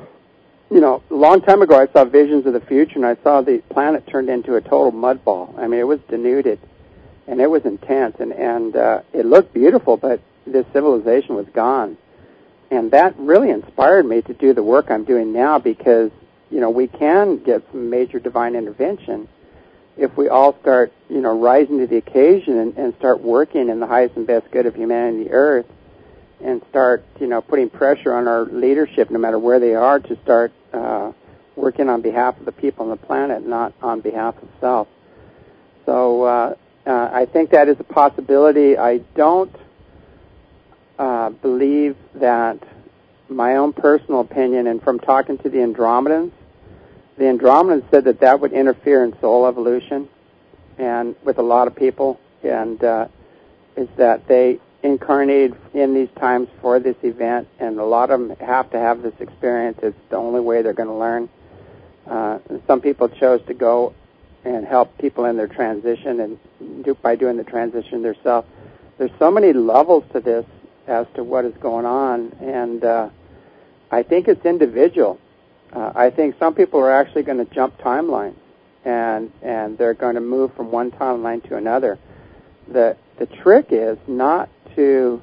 [SPEAKER 1] a long time ago I saw visions of the future, and I saw the planet turned into a total mud ball. I mean, it was denuded, and it was intense, and it looked beautiful, but this civilization was gone. And that really inspired me to do the work I'm doing now, because, we can get some major divine intervention if we all start, rising to the occasion and start working in the highest and best good of humanity and the earth, and start, putting pressure on our leadership, no matter where they are, to start working on behalf of the people on the planet, not on behalf of self. So I think that is a possibility. I don't believe that, my own personal opinion, and from talking to the Andromedans said that would interfere in soul evolution, and with a lot of people, and is that they incarnated in these times for this event, and a lot of them have to have this experience. It's the only way they're going to learn. Some people chose to go and help people in their transition, and by doing the transition themselves. There's so many levels to this as to what is going on, and I think it's individual. I think some people are actually going to jump timelines, and they're going to move from one timeline to another. The trick is not to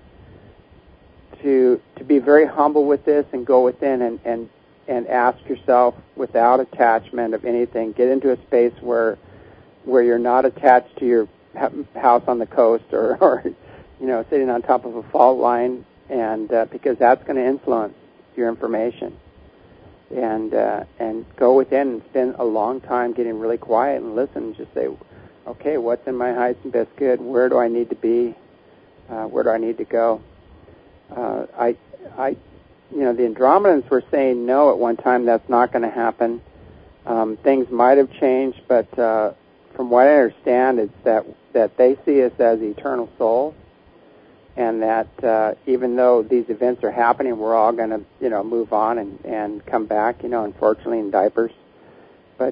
[SPEAKER 1] be very humble with this and go within and ask yourself without attachment of anything. Get into a space where you're not attached to your house on the coast or sitting on top of a fault line, and because that's going to influence your information. And go within and spend a long time getting really quiet and listen and just say, okay, what's in my highest and best good? Where do I need to be? Where do I need to go? The Andromedans were saying no at one time. That's not going to happen. Things might have changed, but from what I understand, it's that they see us as eternal souls, and that even though these events are happening, we're all going to, move on and come back, unfortunately in diapers, but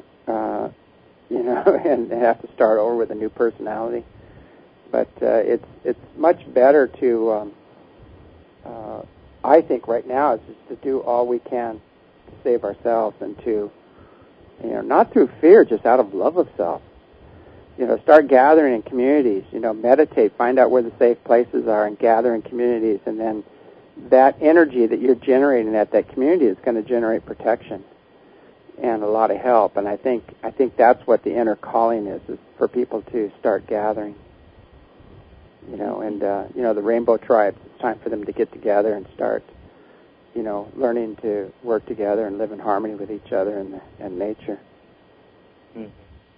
[SPEAKER 1] and have to start over with a new personality. But it's much better to, I think right now, is just to do all we can to save ourselves, and to, not through fear, just out of love of self. Start gathering in communities, meditate, find out where the safe places are, and gather in communities, and then that energy that you're generating at that community is going to generate protection and a lot of help. And I think that's what the inner calling is for people to start gathering. The Rainbow Tribes, it's time for them to get together and start, learning to work together and live in harmony with each other and nature.
[SPEAKER 2] Mm.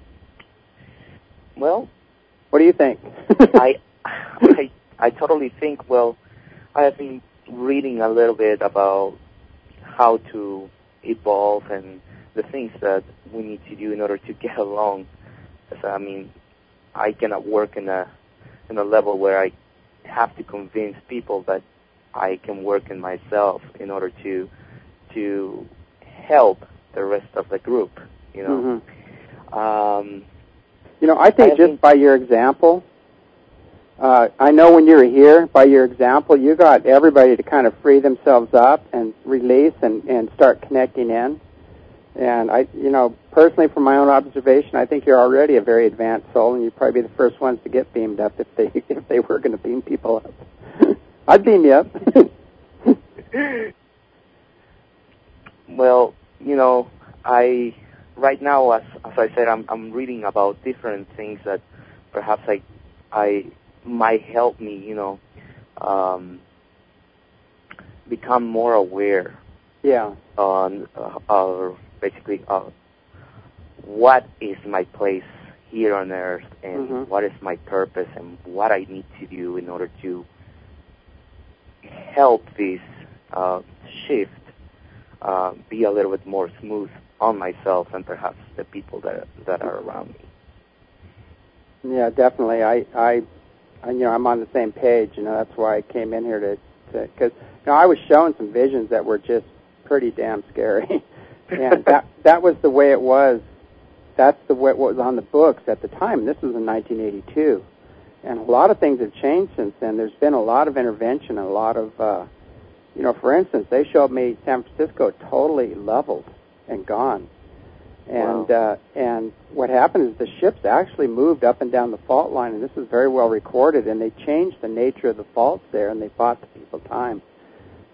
[SPEAKER 2] Well,
[SPEAKER 1] what do you think?
[SPEAKER 2] I totally think, I have been reading a little bit about how to evolve and the things that we need to do in order to get along. I cannot work in a level where I have to convince people, that I can work in myself in order to help the rest of the group,
[SPEAKER 1] Mm-hmm. I think just by your example, I know when you were here, by your example, you got everybody to kind of free themselves up and release and start connecting in. And personally, from my own observation, I think you're already a very advanced soul, and you'd probably be the first ones to get beamed up if they were going to beam people up. I'd beam you up.
[SPEAKER 2] Well, right now, as I said, I'm reading about different things that perhaps I might help me, become more aware.
[SPEAKER 1] Yeah.
[SPEAKER 2] On basically what is my place here on Earth, and
[SPEAKER 1] mm-hmm.
[SPEAKER 2] what is my purpose, and what I need to do in order to help this shift be a little bit more smooth on myself and perhaps the people that are around me.
[SPEAKER 1] Yeah, definitely. I'm on the same page. That's why I came in here to because I was shown some visions that were just pretty damn scary, and that was the way it was. That's the way it was on the books at the time. This was in 1982, and a lot of things have changed since then. There's been a lot of intervention, and a lot of, for instance, they showed me San Francisco totally leveled and gone. And
[SPEAKER 2] wow.
[SPEAKER 1] And what happened is the ships actually moved up and down the fault line, and this is very well recorded, and they changed the nature of the faults there, and they bought the people time.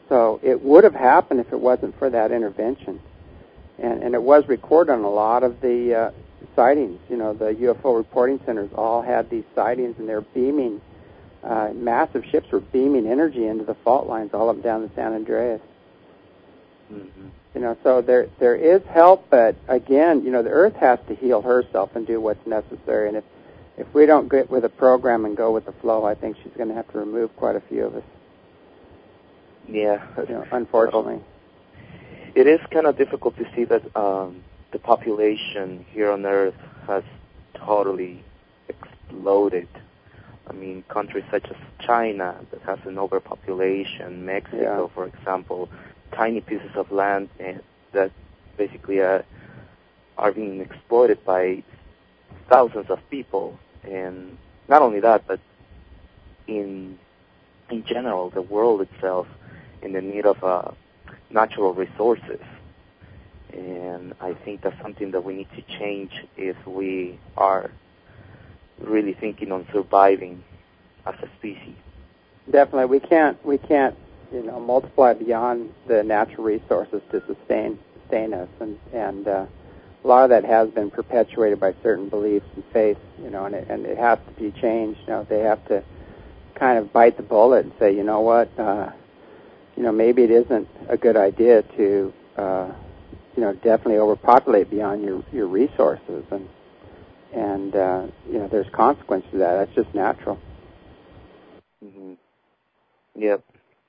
[SPEAKER 1] So it would have happened if it wasn't for that intervention. And it was recorded on a lot of the sightings. You know, the UFO reporting centers all had these sightings, and they're beaming, massive ships were beaming energy into the fault lines all up and down the San Andreas.
[SPEAKER 2] Mm-hmm.
[SPEAKER 1] You know, so there is help, but again, you know, the Earth has to heal herself and do what's necessary. And if we don't get with a program and go with the flow, I think she's going to have to remove quite a few of us.
[SPEAKER 2] Yeah.
[SPEAKER 1] You know, unfortunately.
[SPEAKER 2] It is kind of difficult to see that the population here on Earth has totally exploded. I mean, countries such as China that has an overpopulation, Mexico, for example, tiny pieces of land that basically are being exploited by thousands of people. And not only that, but in general, the world itself in the need of natural resources. And I think that's something that we need to change if we are really thinking on surviving as a species.
[SPEAKER 1] Definitely, we can't, you know, multiply beyond the natural resources to sustain us, and a lot of that has been perpetuated by certain beliefs and faiths, you know, and it has to be changed. You know, they have to kind of bite the bullet and say, you know what, you know, maybe it isn't a good idea to, you know, definitely overpopulate beyond your resources, and you know, there's consequence to that. That's just natural.
[SPEAKER 2] Mm-hmm. Yep.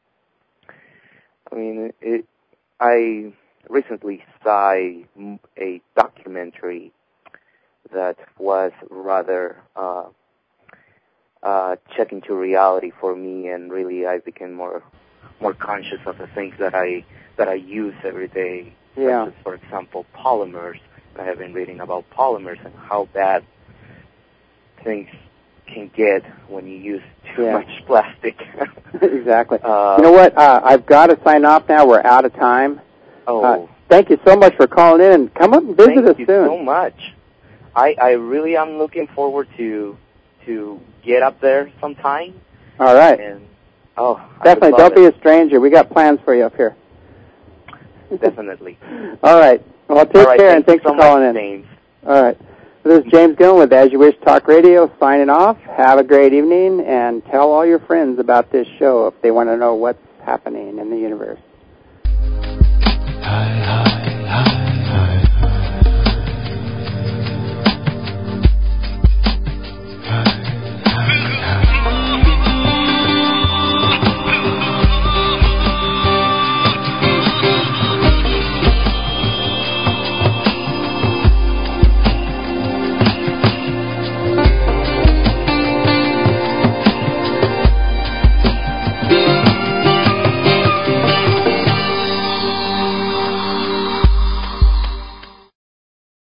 [SPEAKER 2] I mean, I recently saw a documentary that was rather checking to reality for me, and really I became more conscious of the things that I use every day.
[SPEAKER 1] Yeah.
[SPEAKER 2] Such as, for example, polymers. I have been reading about polymers and how bad things can get when you use too much plastic.
[SPEAKER 1] Exactly. You know what? I've got to sign off now. We're out of time. Thank you so much for calling in, and come up and visit us soon.
[SPEAKER 2] Thank you so much. I really am looking forward to get up there sometime.
[SPEAKER 1] All right.
[SPEAKER 2] And
[SPEAKER 1] definitely, don't be a stranger. We got plans for you up here.
[SPEAKER 2] Definitely.
[SPEAKER 1] All right. Well, take care, and thanks for calling in.
[SPEAKER 2] James.
[SPEAKER 1] All right. This is James Gillen with As You Wish Talk Radio signing off. Have a great evening, and tell all your friends about this show if they want to know what's happening in the universe.